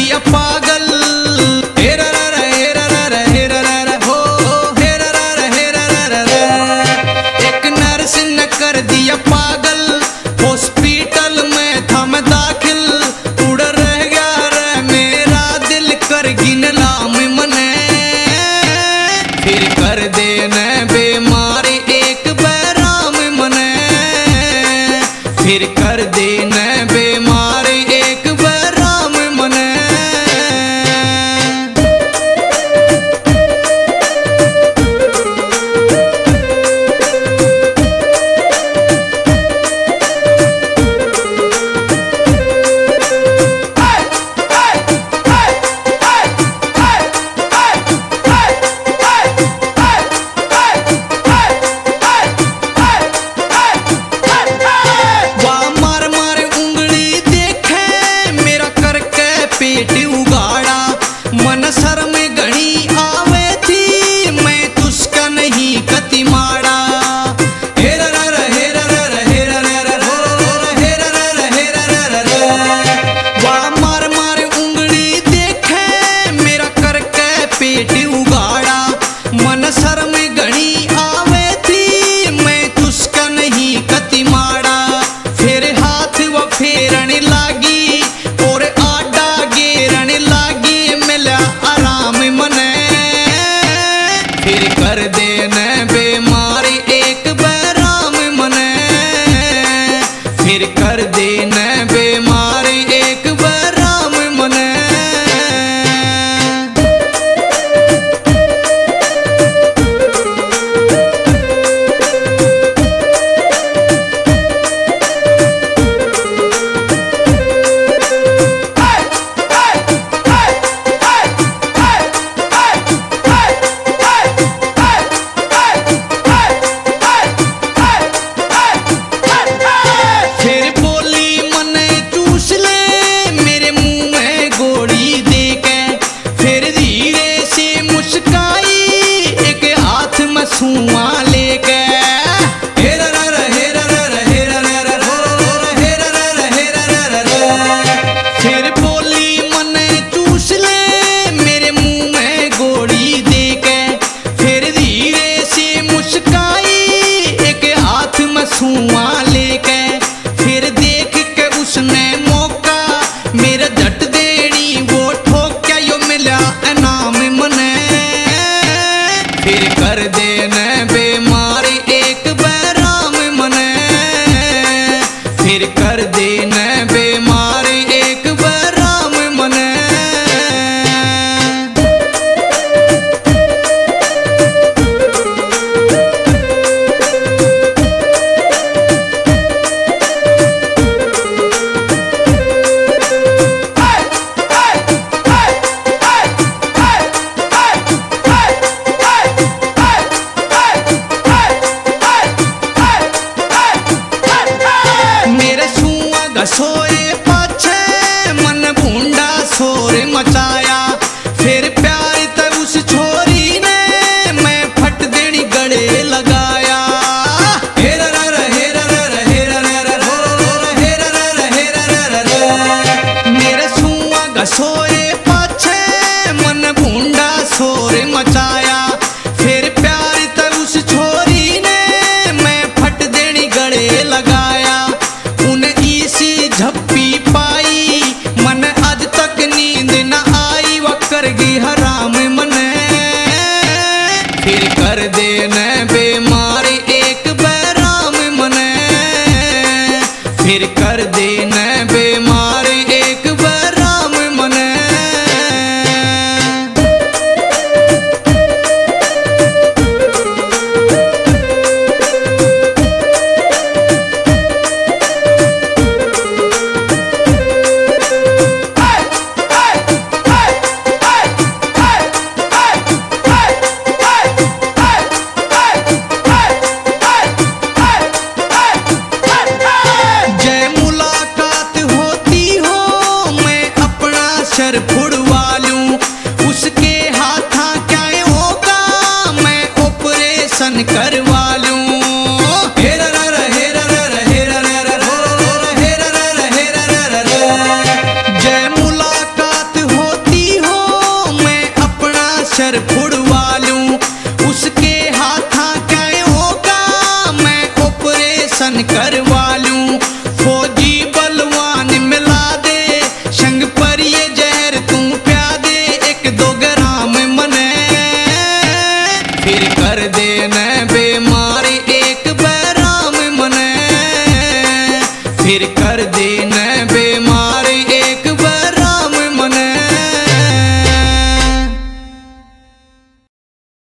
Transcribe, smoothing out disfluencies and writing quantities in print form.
दिया पागल। एक नर्स ने कर दिया पागल, हॉस्पिटल में था मैं दाखिल। उड़ रह गया रे मेरा दिल, कर गिन लाम मने। फिर कर देने बीमारी एक बैराम मने। फिर कर देने बीमारी एक बैराम मने। पेट उगाड़ा मन सर में घनी आवे थी, मैं तुझका नहीं कति माड़ा। मार मार उंगली देखे मेरा करके पेट उगाड़ा। मन सर में घनी आवे थी, मैं तुझका नहीं कति माड़ा। फिर हाथ वो फेरने लागी और फिर कर देने बीमारी एक बैराम मने। फिर कर देने बीमारी एक बैराम मने। सुआ लेके फिर बोली मने चूस ले मेरे मुंह में गोली देके। फिर धीरे से मुस्काई एक हाथ में सुआ लेके। फिर देख के उसने मौका मेरा झट देनी वो ठोक्या यो मिला इनाम मने। फिर कर देने बीमारी एक बैराम मने। फिर कर देने बीमारी एक बैराम मने। सोए पाछे मन भूंडा शोर मचाया। फिर प्यार तब उस छोरी ने मैं फट देनी गले लगाया। मेरे सुआ सोए पाछे मन भूंडा शोर मचाया। फिर प्यार तब उस छोरी ने मैं फट देनी गले लगाया। उन इसी झप कैंसर फुड़वा लूं। उसके हाथा क्या होगा मैं ऑपरेशन करवा लूं। फौजी बलवान मिला दे संग पर ये जहर तू प्या दे 1-2 ग्राम मने। फिर कर दे न बीमारी एक बैराम मने। फिर कर दे